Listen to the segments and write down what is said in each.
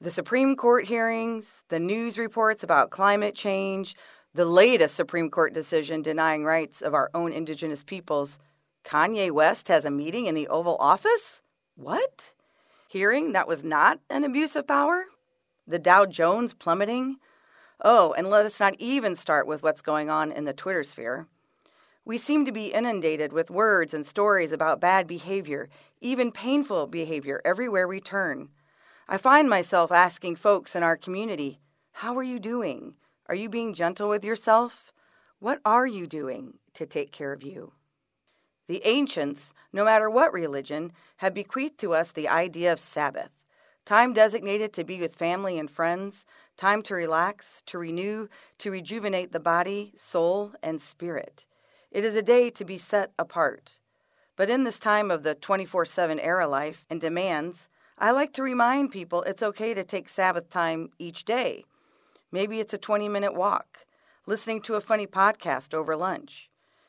The Supreme Court hearings, the news reports about climate change, the latest Supreme Court decision denying rights of our own indigenous peoples. Kanye West has a meeting in the Oval Office? What? Hearing that was not an abuse of power? The Dow Jones plummeting? Oh, and let us not even start with what's going on in the Twitter sphere. We seem to be inundated with words and stories about bad behavior, even painful behavior, everywhere we turn. I find myself asking folks in our community, how are you doing? Are you being gentle with yourself? What are you doing to take care of you? The ancients, no matter what religion, have bequeathed to us the idea of Sabbath, time designated to be with family and friends, time to relax, to renew, to rejuvenate the body, soul, and spirit. It is a day to be set apart. But in this time of the 24/7 era life and demands, I like to remind people it's okay to take Sabbath time each day. Maybe it's a 20-minute walk, listening to a funny podcast over lunch.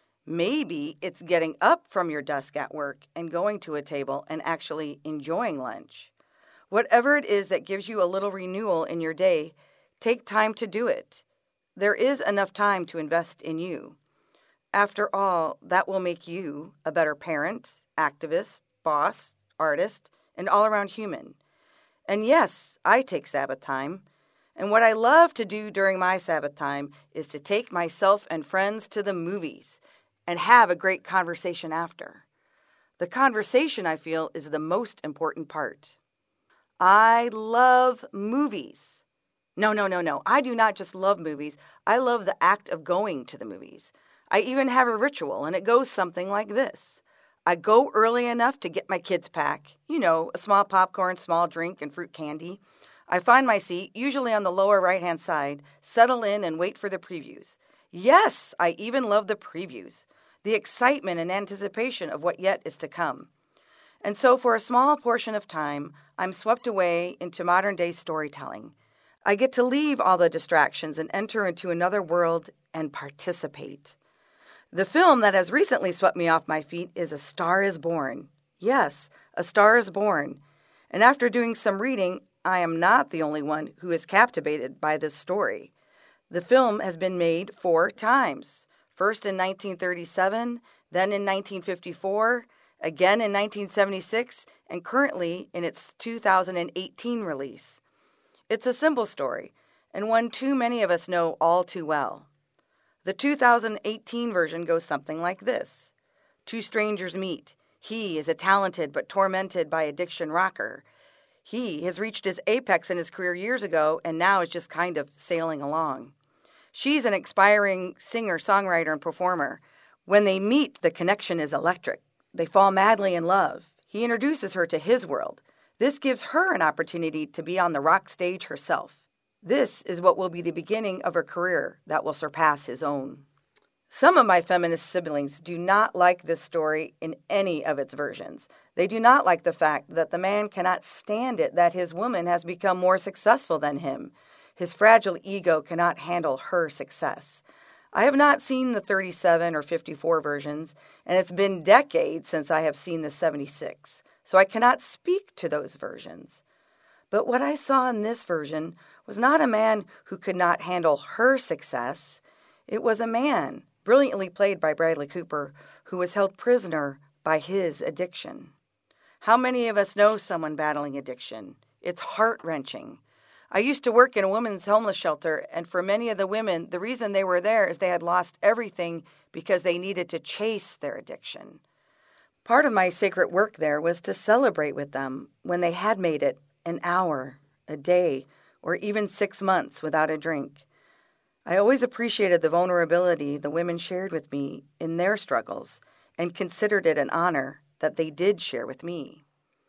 Maybe it's getting up from your desk at work and going to a table and actually enjoying lunch. Whatever it is that gives you a little renewal in your day, take time to do it. There is enough time to invest in you. After all, that will make you a better parent, activist, boss, artist, and all-around human. And yes, I take Sabbath time. And what I love to do during my Sabbath time is to take myself and friends to the movies and have a great conversation after. The conversation, I feel, is the most important part. I love movies. No. I do not just love movies. I love the act of going to the movies. I even have a ritual, and it goes something like this. I go early enough to get my kids' pack. A small popcorn, small drink, and fruit candy. I find my seat, usually on the lower right-hand side, settle in and wait for the previews. Yes, I even love the previews, the excitement and anticipation of what yet is to come. And so for a small portion of time, I'm swept away into modern-day storytelling. I get to leave all the distractions and enter into another world and participate. The film that has recently swept me off my feet is A Star is Born. Yes, A Star is Born. And after doing some reading, I am not the only one who is captivated by this story. The film has been made 4 times. First in 1937, then in 1954, again in 1976, and currently in its 2018 release. It's a simple story, and one too many of us know all too well. The 2018 version goes something like this. 2 strangers meet. He is a talented but tormented by addiction rocker. He has reached his apex in his career years ago and now is just kind of sailing along. She's an aspiring singer, songwriter, and performer. When they meet, the connection is electric. They fall madly in love. He introduces her to his world. This gives her an opportunity to be on the rock stage herself. This is what will be the beginning of a career that will surpass his own. Some of my feminist siblings do not like this story in any of its versions. They do not like the fact that the man cannot stand it that his woman has become more successful than him. His fragile ego cannot handle her success. I have not seen the 37 or 54 versions, and it's been decades since I have seen the 76, so I cannot speak to those versions. But what I saw in this version was not a man who could not handle her success. It was a man, brilliantly played by Bradley Cooper, who was held prisoner by his addiction. How many of us know someone battling addiction? It's heart-wrenching. I used to work in a women's homeless shelter, and for many of the women, the reason they were there is they had lost everything because they needed to chase their addiction. Part of my sacred work there was to celebrate with them when they had made it an hour, a day, or even 6 months without a drink. I always appreciated the vulnerability the women shared with me in their struggles and considered it an honor that they did share with me.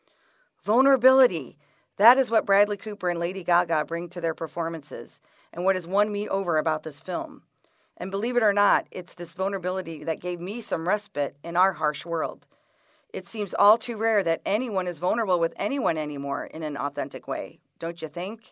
Vulnerability, that is what Bradley Cooper and Lady Gaga bring to their performances and what has won me over about this film. And believe it or not, it's this vulnerability that gave me some respite in our harsh world. It seems all too rare that anyone is vulnerable with anyone anymore in an authentic way, don't you think?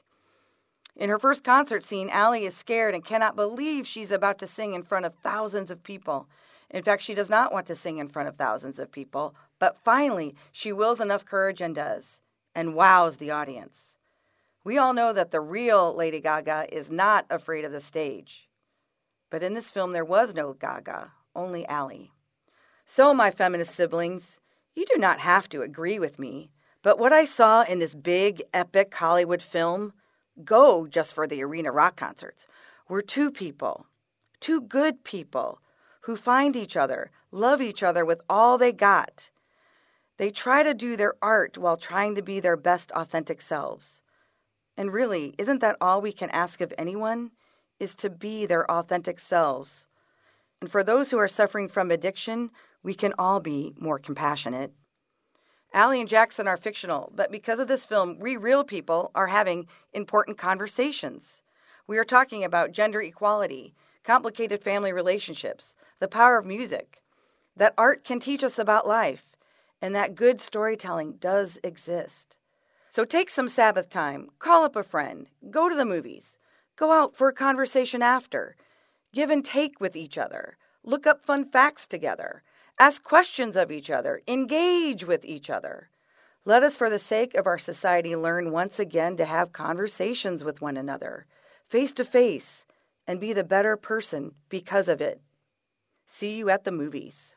In her first concert scene, Allie is scared and cannot believe she's about to sing in front of thousands of people. In fact, she does not want to sing in front of thousands of people, but finally she wills enough courage and does, and wows the audience. We all know that the real Lady Gaga is not afraid of the stage. But in this film, there was no Gaga, only Ally. So, my feminist siblings, you do not have to agree with me, but what I saw in this big, epic Hollywood film, Go just for the arena rock concerts, were two people, two good people, who find each other, love each other with all they got. They try to do their art while trying to be their best authentic selves. And really, isn't that all we can ask of anyone? Is to be their authentic selves. And for those who are suffering from addiction, we can all be more compassionate. Ally and Jackson are fictional, but because of this film, we real people are having important conversations. We are talking about gender equality, complicated family relationships, the power of music, that art can teach us about life, and that good storytelling does exist. So take some Sabbath time, call up a friend, go to the movies, go out for a conversation after, give and take with each other, look up fun facts together, ask questions of each other, engage with each other. Let us, for the sake of our society, learn once again to have conversations with one another, face to face, and be the better person because of it. See you at the movies.